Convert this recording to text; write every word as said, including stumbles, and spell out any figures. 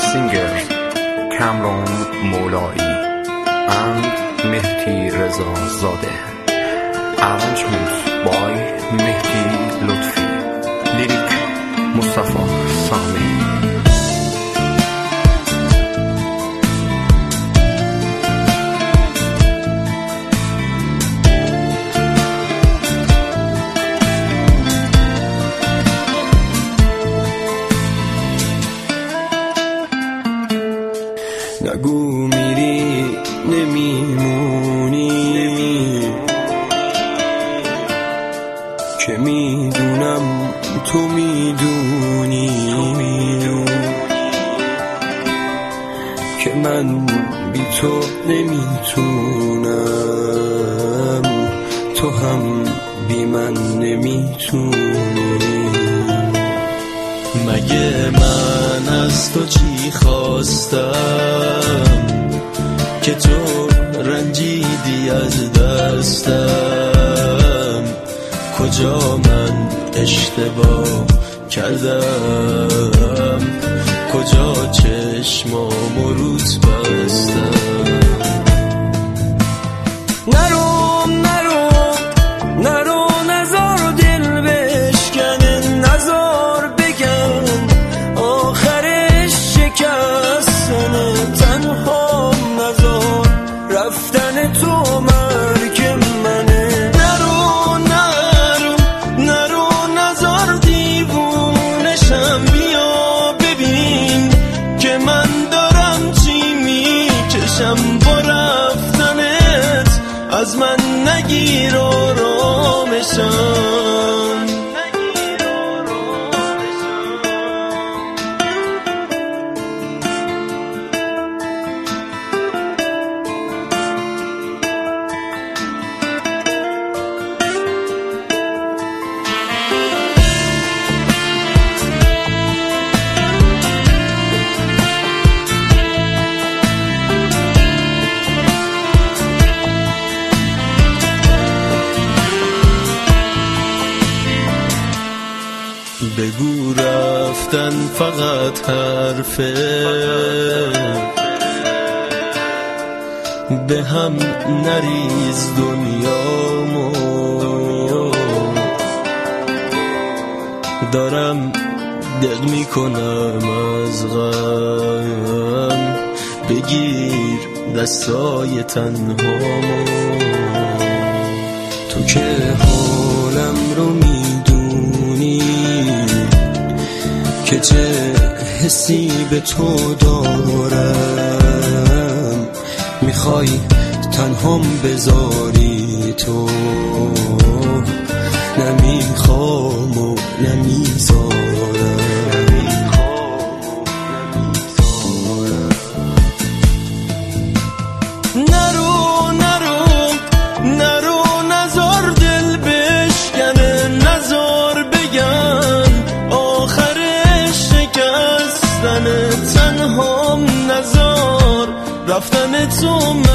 singer Kamron Moulai and Mehdi Reza Zadeh. Arrangement by Mehdi Lutfi. Lyric Mustafa Sami. نگو میری نمیمونی که میدونم تو میدونی که من بی تو نمیتونم، تو هم بی من نمیتونی. مگه من از تو چی خواستم که تو رنجیدی از دستم؟ کجا من اشتباه کردم؟ کجا چشمامو روت بستم؟ نرو نرو نرو نزار دل بشکنه، نزار بگم آخرش شکستنه. تنها نزار رفتن تو مرگ منه. نرو نرو نرو نزار دیوونشم، بیا ببین که من دارم چی میکشم. با رفتنت از من نگیر آرامشم. بگو رفتن فقط حرفه، به هم نریز دنیامو. دارم دق میکنم از غم، بگیر دستای تنهامو. تو که حالم رو میدونی که چه حسی به تو دارم، میخوای تنهام بذاری تو، نمیخوام و نمیذارم. نرو نرو نرو نزار دل بشکنه، نزار بگم آخرش شکستنه. تنهام نزار رفتن تو